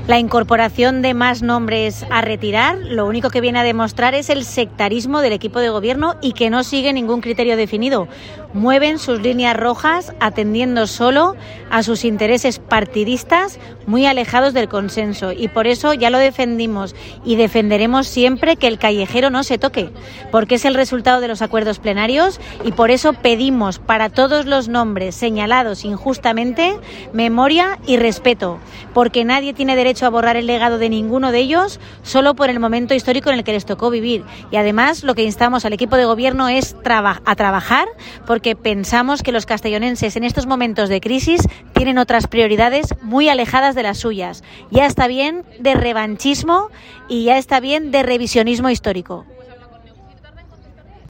La incorporación de más nombres a retirar lo único que viene a demostrar es el sectarismo del equipo de gobierno y que no sigue ningún criterio definido. Mueven sus líneas rojas atendiendo solo a sus intereses partidistas muy alejados del consenso, y por eso ya lo defendimos y defenderemos siempre que el callejero no se toque, porque es el resultado de los acuerdos plenarios, y por eso pedimos para todos los nombres señalados injustamente memoria y respeto, porque nadie tiene derecho a borrar el legado de ninguno de ellos solo por el momento histórico en el que les tocó vivir. Y además lo que instamos al equipo de gobierno es a trabajar, porque pensamos que los castellonenses en estos momentos de crisis tienen otras prioridades muy alejadas de las suyas. Ya está bien de revanchismo y ya está bien de revisionismo histórico.